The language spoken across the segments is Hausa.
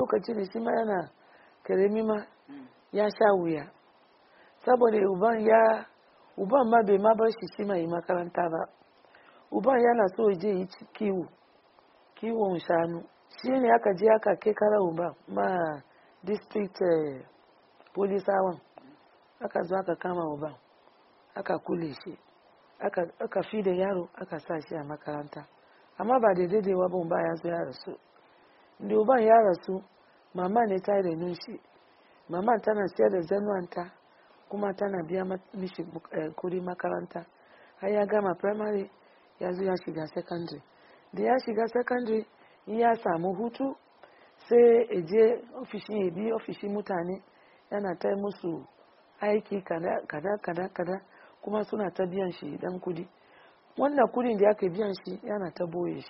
lokacin da shi ma yana karami ma ya sha wuya saboda uban ma bai ma bar shi ma yi makaranta ba. Uban yana so je yi kiwon shanu, shi ne aka je aka kai kara uban ma district polisawan, aka zo aka kama uban aka kule shi, aka fi da yaro aka sa shi a makaranta, amma ba da daidaiwa ba uban ya zo ya rasu. Da uban ya rasu mama ne ta renon shi, mama tana siyar da zanuwanta kuma tana biya mishi kudi makaranta har ya gama primary ya zo ya shiga secondary. Da ya shiga secondary ya samu hutu sai ya je ofishin, ya bi ofishin mutane yana ta musu aiki kada kuma suna ta biyan shi dan kudi. Wannan kudin da aka biyan shi yana ta boye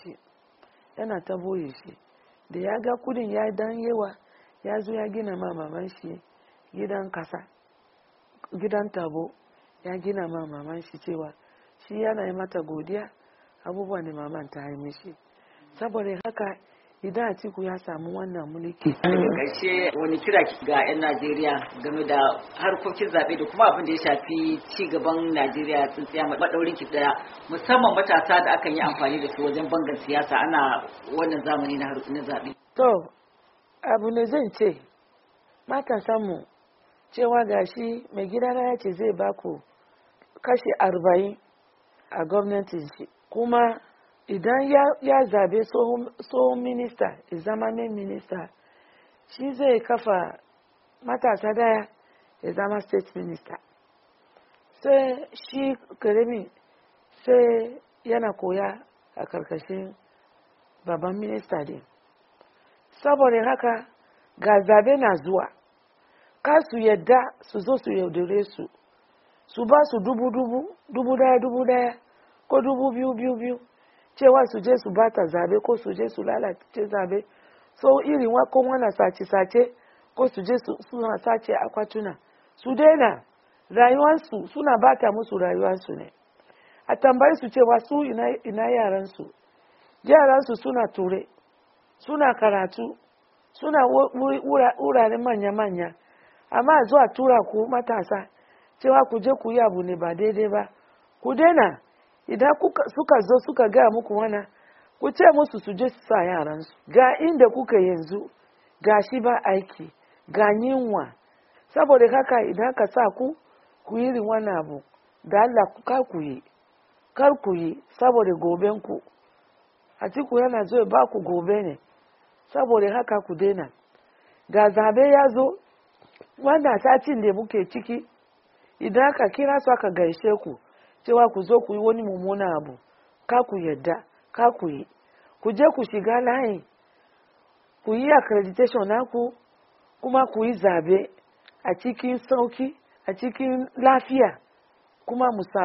shi, da ya ga kudin ya dan yawa ya zo ya gina ma maman shi gidan kasa, gidan tabo, ya gina ma maman shi cewa shi yana yi mata godiya abubuwan da maman ta yi mishi. Saboda haka idan Atiku ya samu wannan mulki. Daga ƙarshe wani kira ga 'yan Najeriya game da harkokin zaɓe da kuma abin da ya shafi ci gaban Najeriya tsintsiya maɗaurin ki ɗaya, musamman matasa da akan yi amfani da su wajen bangar siyasa ana wannan zamani na zaɓe. To, abu ne zan ce, matasanmu cewa gashi mai gidana ya ce zai baku kashi 40 a gwamnatin shi, kuma idan ya zabe tsohon minista, zamanin minista, shi zai kafa matasa daya ya zama state minister, sai shi karami sai yana koya a karkashin babban minista din. Saboda haka ga zabe na zuwa, ka su yadda su zo su yaudare su ba su dubu daya ko 2,000 cewa su je su bata zabe ko su je su lalace zabe, so irin wakon wana sace ko su je suna sace akwatuna, su daina rayuwansu, suna bata musu rayuwansu ne. A tambayi su cewa su ina yaransu suna ture, suna karatu, suna wuraren manya-manya, amma zuwa tura ku matasa cewa ku je ku yi abu ne ba daidai ba, ku daina. Idan suka zo suka gaya muku wana, ku ce musu su je su sa yaransu. Ga inda kuka yanzu, ga shi ba aiki, ga yinwa. Saboda haka idan ka sa ku yi wannan abu, da Allah kar ku yi saboda gobenku. Atiku yana zo ba ku gobe ne, saboda haka ku daina. Ga zabe ya zo, wannan satin da muke ciki, idan ka kira su aka gaishe ku, cewa ku zo ku yi wani mummuna abu, ka ku yadda, ka ku yi. Ku je ku shiga layin, ku yi accreditation naku, kuma ku yi zabe a cikin sauki, a cikin lafiya, kuma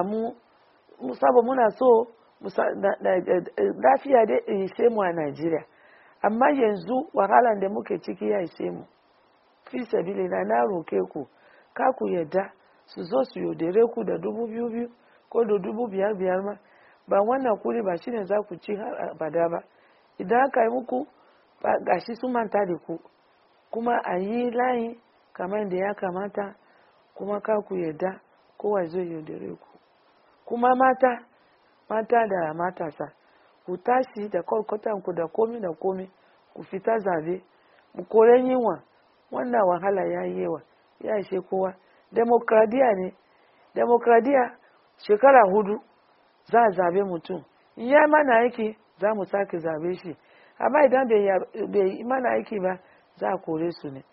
muna so lafiya da ishe mu a Najeriya. Amma yanzu wahalan da muke ciki ya ishe mu. Fi sabili na roke ku, ka ku yadda su zo su yaudare ku da 2,000 ko da 5,000 ma, ba wannan kuri ba shine za ku ci har abada ba. Idan aka yi muku gashi su manta da ku, kuma a yi layi kamar da ya kamata, kuma ka ku yadda kowa zai yaudare ku. Kuma mata da matasa, ku tashi da kwalkwatanku da komi ku fita zabe, mu kore yinwa, wannan wahala ya yi yawa, ya ishe kowa. Demokradiya ne, shekara 4 za a zabe mutum, in ya mana aiki za mu sake zabe shi, amma idan bai mana aiki ba za a kore su ne.